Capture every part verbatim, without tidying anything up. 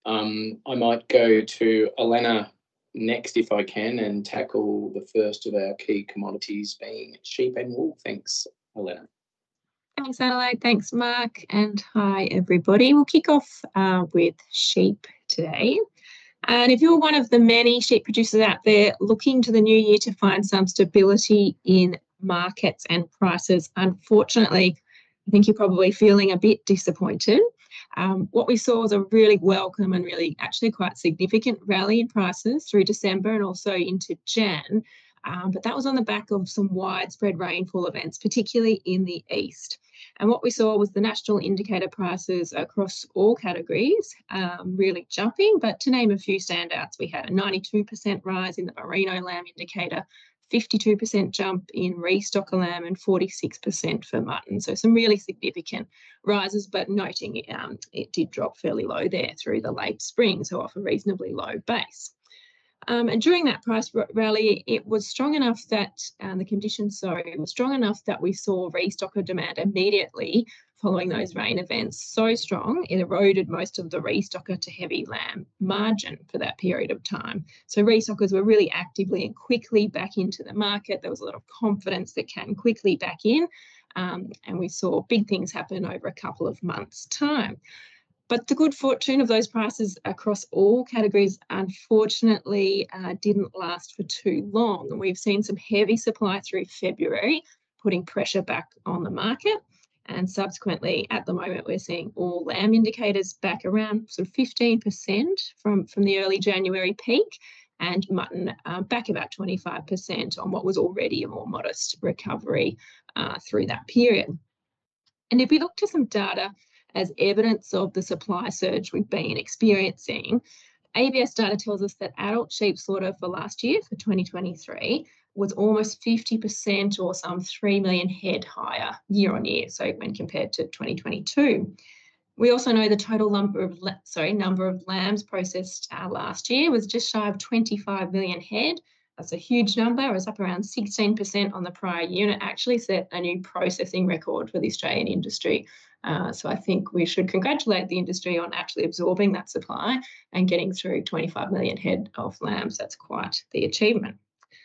Um, I might go to Elena next if I can and tackle the first of our key commodities being sheep and wool. Thanks, Elena. Thanks, Adelaide. Thanks, Mark. And hi, everybody. We'll kick off uh, with sheep today. And if you're one of the many sheep producers out there looking to the new year to find some stability in markets and prices, unfortunately, I think you're probably feeling a bit disappointed. Um, what we saw was a really welcome and really actually quite significant rally in prices through December and also into Jan. Um, but that was on the back of some widespread rainfall events, particularly in the east. And what we saw was the national indicator prices across all categories um, really jumping. But to name a few standouts, we had a ninety-two percent rise in the merino lamb indicator, fifty-two percent jump in restocker lamb and forty-six percent for mutton. So some really significant rises, but noting um, it did drop fairly low there through the late spring, so off a reasonably low base. Um, and during that price rally, it was strong enough that um, the conditions, sorry, it was strong enough that we saw restocker demand immediately following those rain events. So strong, it eroded most of the restocker to heavy lamb margin for that period of time. So restockers were really actively and quickly back into the market. There was a lot of confidence that came quickly back in, um, and we saw big things happen over a couple of months' time. But the good fortune of those prices across all categories, unfortunately, uh, didn't last for too long. And we've seen some heavy supply through February, putting pressure back on the market. And subsequently, at the moment, we're seeing all lamb indicators back around sort of fifteen percent from, from the early January peak, and mutton uh, back about twenty-five percent on what was already a more modest recovery uh, through that period. And if we look to some data as evidence of the supply surge we've been experiencing, A B S data tells us that adult sheep slaughter for last year, for twenty twenty-three, was almost fifty percent or some three million head higher year on year, so when compared to twenty twenty-two. We also know the total number of sorry number of lambs processed uh, last year was just shy of twenty-five million head. That's a huge number. It was up around sixteen percent on the prior year, and it actually set a new processing record for the Australian industry. Uh, so I think we should congratulate the industry on actually absorbing that supply and getting through twenty-five million head of lambs. That's quite the achievement.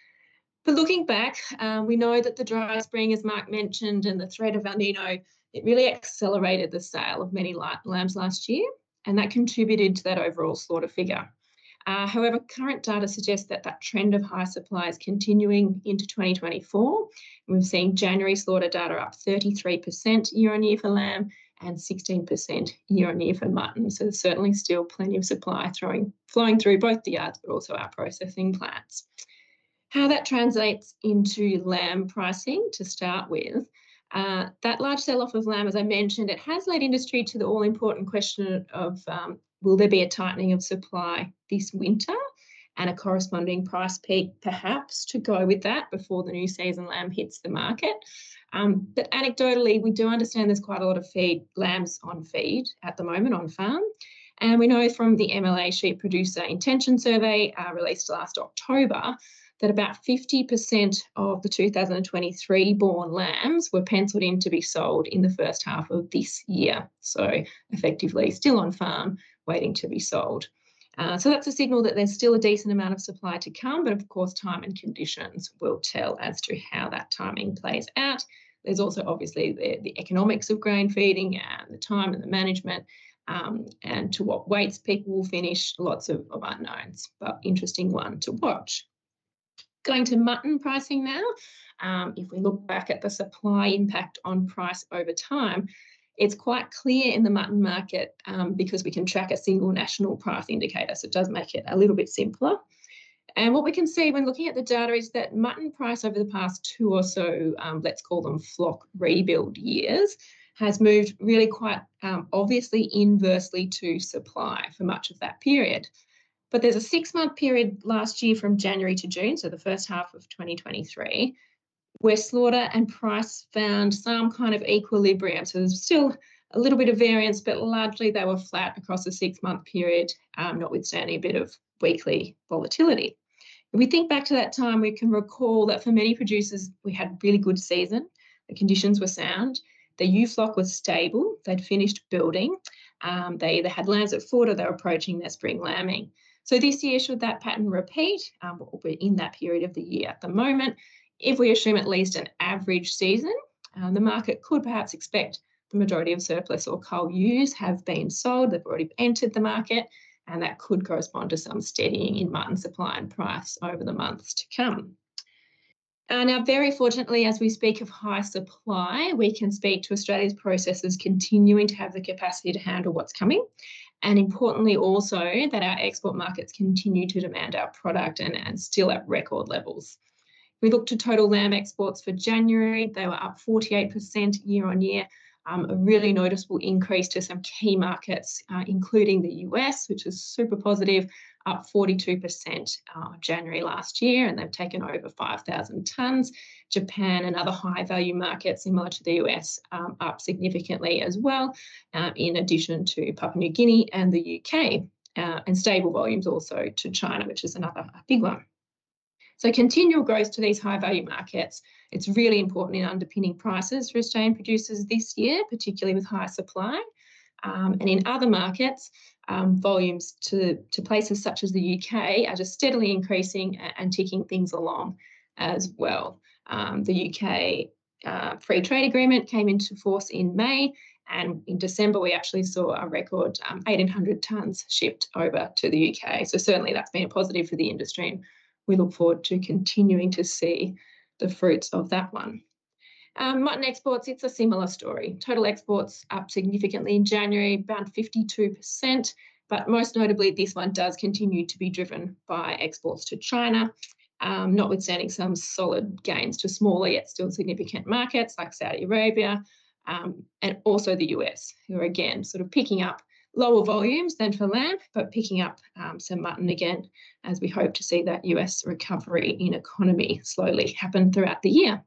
But looking back, um, we know that the dry spring, as Mark mentioned, and the threat of El Nino, it really accelerated the sale of many lambs last year, and that contributed to that overall slaughter figure. Uh, however, current data suggests that that trend of high supply is continuing into twenty twenty-four. We've seen January slaughter data up thirty-three percent year on year for lamb and sixteen percent year on year for mutton. So there's certainly still plenty of supply throwing, flowing through both the yards, but also our processing plants. How that translates into lamb pricing to start with, uh, that large sell-off of lamb, as I mentioned, it has led industry to the all-important question of um, will there be a tightening of supply this winter and a corresponding price peak perhaps to go with that before the new season lamb hits the market. Um, but anecdotally, we do understand there's quite a lot of feed lambs on feed at the moment on farm. And we know from the M L A Sheep Producer Intention Survey uh, released last October that about fifty percent of the two thousand twenty-three born lambs were penciled in to be sold in the first half of this year. So effectively still on farm, waiting to be sold. Uh, so that's a signal that there's still a decent amount of supply to come, but of course time and conditions will tell as to how that timing plays out. There's also obviously the, the economics of grain feeding and the time and the management, um, and to what weights people will finish, lots of, of unknowns, but interesting one to watch. Going to mutton pricing now, um, if we look back at the supply impact on price over time, it's quite clear in the mutton market um, because we can track a single national price indicator, so it does make it a little bit simpler. And what we can see when looking at the data is that mutton price over the past two or so, um, let's call them flock rebuild years, has moved really quite um, obviously inversely to supply for much of that period. But there's a six-month period last year from January to June, so the first half of twenty twenty-three, where slaughter and price found some kind of equilibrium. So there's still a little bit of variance, but largely they were flat across a six-month period, um, notwithstanding a bit of weekly volatility. If we think back to that time, we can recall that for many producers, we had a really good season. The conditions were sound. the ewe flock was stable. They'd finished building. Um, they either had lambs at foot or they were approaching their spring lambing. So this year, should that pattern repeat, um, we're in that period of the year at the moment, if we assume at least an average season, um, the market could perhaps expect the majority of surplus or cull ewes have been sold. They've already entered the market, and that could correspond to some steadying in mutton supply and price over the months to come. Uh, now, very fortunately, as we speak of high supply, we can speak to Australia's processors continuing to have the capacity to handle what's coming, and importantly also that our export markets continue to demand our product and, and still at record levels. If we look to total lamb exports for January, they were up forty-eight percent year on year, um, a really noticeable increase to some key markets, uh, including the U S, which is super positive, up forty-two percent uh, January last year, and they've taken over five thousand tonnes. Japan and other high-value markets similar to the U S um, up significantly as well, uh, in addition to Papua New Guinea and the U K, uh, and stable volumes also to China, which is another big one. So continual growth to these high-value markets, it's really important in underpinning prices for Australian producers this year, particularly with high supply. Um, and in other markets, um, volumes to, to places such as the U K are just steadily increasing and, and ticking things along as well. Um, the U K uh, free trade agreement came into force in May, and in December we actually saw a record um, eighteen hundred tonnes shipped over to the U K. So certainly that's been a positive for the industry, and we look forward to continuing to see the fruits of that one. Um, mutton exports, it's a similar story. Total exports up significantly in January, about fifty-two percent, but most notably this one does continue to be driven by exports to China, um, notwithstanding some solid gains to smaller yet still significant markets like Saudi Arabia, um, and also the U S, who are again sort of picking up lower volumes than for lamb, but picking up um, some mutton again, as we hope to see that U S recovery in economy slowly happen throughout the year.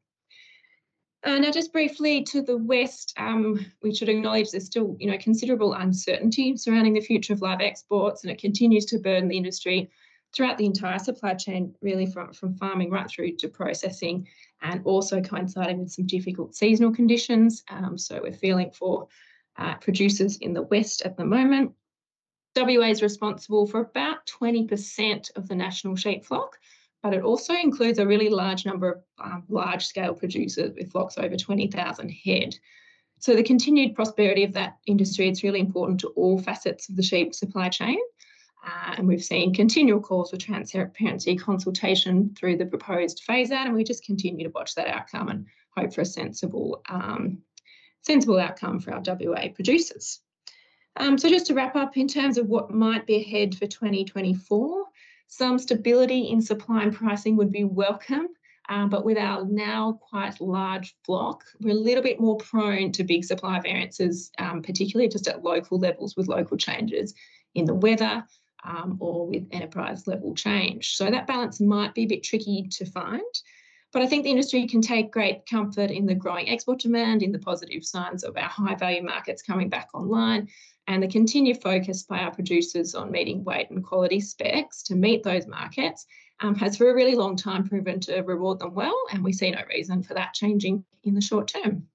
Uh, now, just briefly to the West, um, we should acknowledge there's still, you know, considerable uncertainty surrounding the future of live exports, and it continues to burden the industry throughout the entire supply chain, really from, from farming right through to processing, and also coinciding with some difficult seasonal conditions. Um, so we're feeling for uh, producers in the West at the moment. W A is responsible for about twenty percent of the national sheep flock, but it also includes a really large number of um, large-scale producers with flocks over twenty thousand head. So the continued prosperity of that industry, it's really important to all facets of the sheep supply chain. Uh, and we've seen continual calls for transparency consultation through the proposed phase-out, and we just continue to watch that outcome and hope for a sensible, um, sensible outcome for our W A producers. Um, so just to wrap up, in terms of what might be ahead for twenty twenty-four, some stability in supply and pricing would be welcome, um, but with our now quite large flock, we're a little bit more prone to big supply variances, um, particularly just at local levels with local changes in the weather um, or with enterprise level change. So that balance might be a bit tricky to find, but I think the industry can take great comfort in the growing export demand, in the positive signs of our high value markets coming back online, and the continued focus by our producers on meeting weight and quality specs to meet those markets um, has for a really long time proven to reward them well, and we see no reason for that changing in the short term.